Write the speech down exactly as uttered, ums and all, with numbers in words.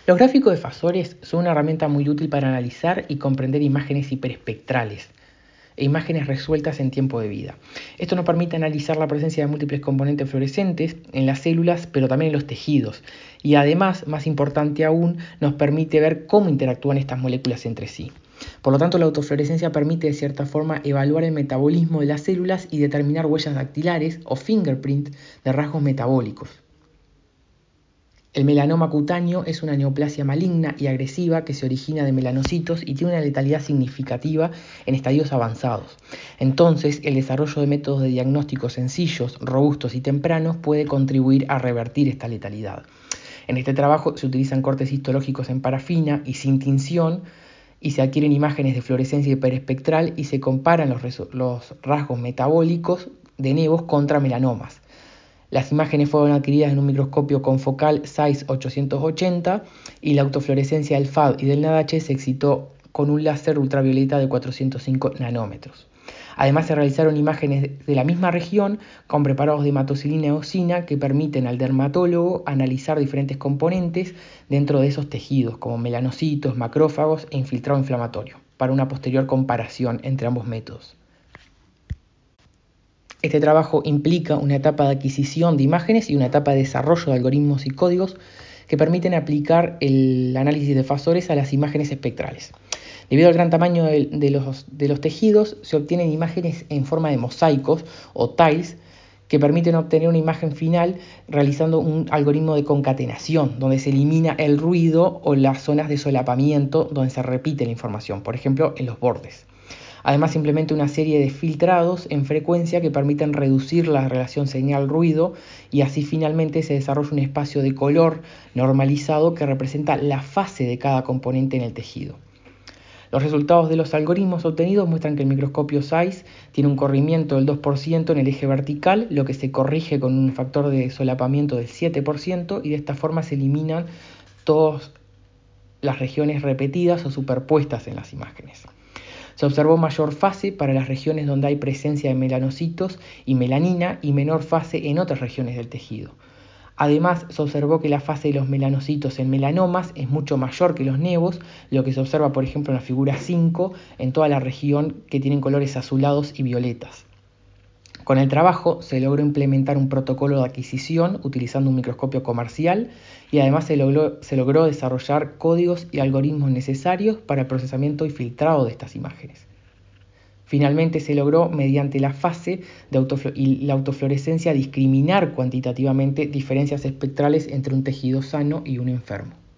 Los gráficos de Fasores son una herramienta muy útil para analizar y comprender imágenes hiperespectrales e imágenes resueltas en tiempo de vida. Esto nos permite analizar la presencia de múltiples componentes fluorescentes en las células, pero también en los tejidos. Y además, más importante aún, nos permite ver cómo interactúan estas moléculas entre sí. Por lo tanto, la autofluorescencia permite de cierta forma evaluar el metabolismo de las células y determinar huellas dactilares o fingerprint de rasgos metabólicos. El melanoma cutáneo es una neoplasia maligna y agresiva que se origina de melanocitos y tiene una letalidad significativa en estadios avanzados. Entonces, el desarrollo de métodos de diagnóstico sencillos, robustos y tempranos puede contribuir a revertir esta letalidad. En este trabajo se utilizan cortes histológicos en parafina y sin tinción y se adquieren imágenes de fluorescencia hiperespectral y se comparan los, los rasgos metabólicos de nevos contra melanomas. Las imágenes fueron adquiridas en un microscopio confocal Zeiss ochocientos ochenta y la autofluorescencia del F A D y del NADH se excitó con un láser ultravioleta de cuatrocientos cinco nanómetros. Además se realizaron imágenes de la misma región con preparados de hematocilina y eosina que permiten al dermatólogo analizar diferentes componentes dentro de esos tejidos como melanocitos, macrófagos e infiltrado inflamatorio para una posterior comparación entre ambos métodos. Este trabajo implica una etapa de adquisición de imágenes y una etapa de desarrollo de algoritmos y códigos que permiten aplicar el análisis de Fasores a las imágenes espectrales. Debido al gran tamaño de, de, los, de los tejidos, se obtienen imágenes en forma de mosaicos o tiles que permiten obtener una imagen final realizando un algoritmo de concatenación, donde se elimina el ruido o las zonas de solapamiento donde se repite la información, por ejemplo, en los bordes. Además, se implementa una serie de filtrados en frecuencia que permiten reducir la relación señal-ruido y así finalmente se desarrolla un espacio de color normalizado que representa la fase de cada componente en el tejido. Los resultados de los algoritmos obtenidos muestran que el microscopio Zeiss tiene un corrimiento del dos por ciento en el eje vertical, lo que se corrige con un factor de solapamiento del siete por ciento y de esta forma se eliminan todas las regiones repetidas o superpuestas en las imágenes. Se observó mayor fase para las regiones donde hay presencia de melanocitos y melanina y menor fase en otras regiones del tejido. Además, se observó que la fase de los melanocitos en melanomas es mucho mayor que los nevos, lo que se observa, por ejemplo, en la figura cinco, en toda la región que tienen colores azulados y violetas. Con el trabajo se logró implementar un protocolo de adquisición utilizando un microscopio comercial y además se logró, se logró desarrollar códigos y algoritmos necesarios para el procesamiento y filtrado de estas imágenes. Finalmente se logró, mediante la fase de autoflu- y la autofluorescencia, discriminar cuantitativamente diferencias espectrales entre un tejido sano y un enfermo.